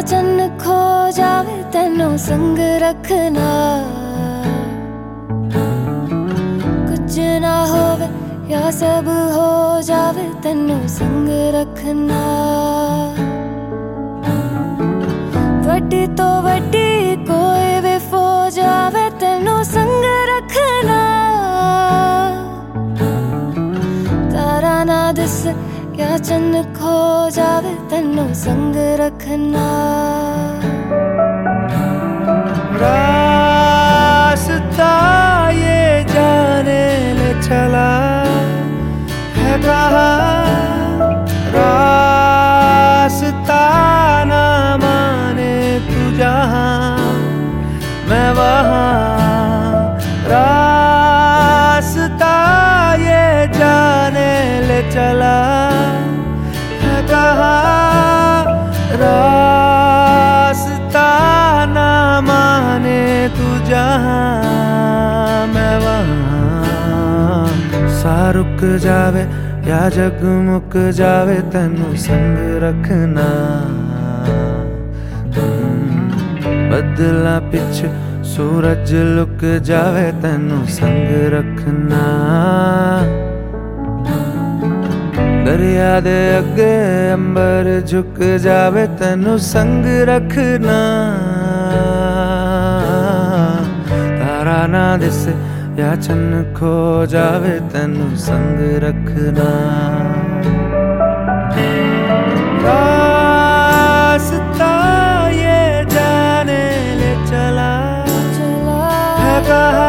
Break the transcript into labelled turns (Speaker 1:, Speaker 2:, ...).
Speaker 1: चन्न खो जावे तेनों संग रखना, कुछ ना होवे या सब हो जावे तेनों संग रखना। वड्डी तो वड्डी कोई भी फौज आवे तेनों संग रखना, तारा ना दिस क्या चन्न खो जावे तेनों संग रखना।
Speaker 2: रास्ता ये जाने ले चला है कहाँ, रास्ता ना माने तू जहाँ मैं वहाँ, रास्ता ये जाने ले चला है कहाँ, रास्ता ना माने तू जहाँ मैं वहाँ। सा रुक जावे या जग मुक जावे तेनों संग रखना, बदला पिछ सूरज लुक जावे तेनों संग रखना। दरिया दे अगे अंबर झुक जावे तेनों संग रखना, तारा ना दिसे या चन्न खो जावे तेनों संग रखना। रास्ता ये जाने ले चला है कहाँ,